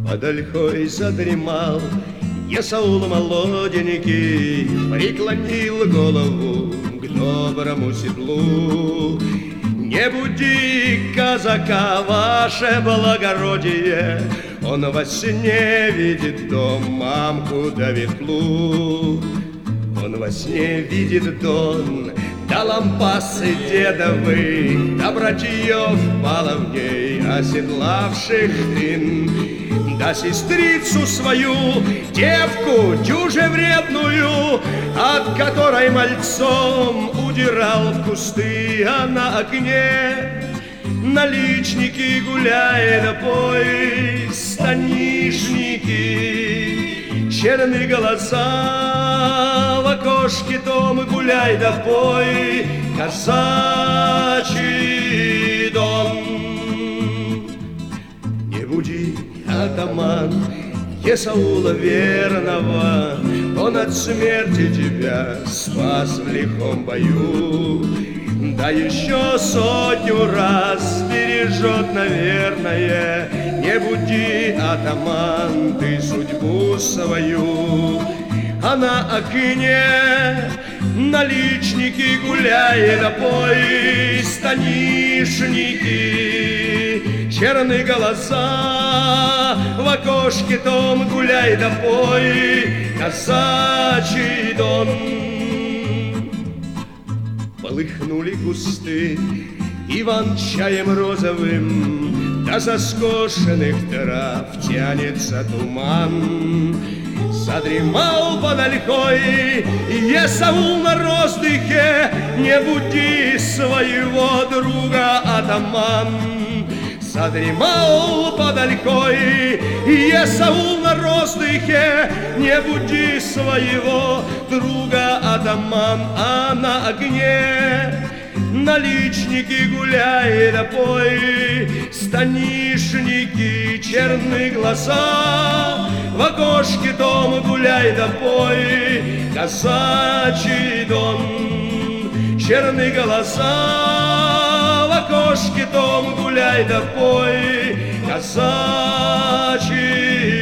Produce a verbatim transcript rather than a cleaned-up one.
под ольхой задремал Есаул молоденький, преклонил голову к доброму седлу. Не буди казака, ваше благородие, он во сне видит дом, мамку да ветлу. Он во сне видит дон, да лампасы дедовы, да братьев баловней, оседлавших тын, да сестрицу свою, девку дюже вредную, от которой мальцом удирал в кусты, а на окне наличники гуляет, а пой станишники, черные голоса в окошке том гуляй да пой, казачий дом. Не буди, атаман, Есаула верного, он от смерти тебя спас в лихом бою. Да еще сотню раз бережет, наверное. Не буди, атаман, ты судьбу свою. А на окне наличники гуляет, а пой станишники, черные голоса в окошке том гуляй да пой, казачий дон. Полыхнули кусты иван-чаем розовым, да со скошенных трав тянется туман. Задремал под ольхой Есаул на роздыхе, не буди своего друга, атаман. Задремал под ольхой Есаул на роздыхе, не буди своего друга, атаман. А на огне наличники гуляй да пой, станишники, черные глаза в окошке том гуляй да пой, казачий дон. Черные голоса в окошке том гуляй да пой, казачий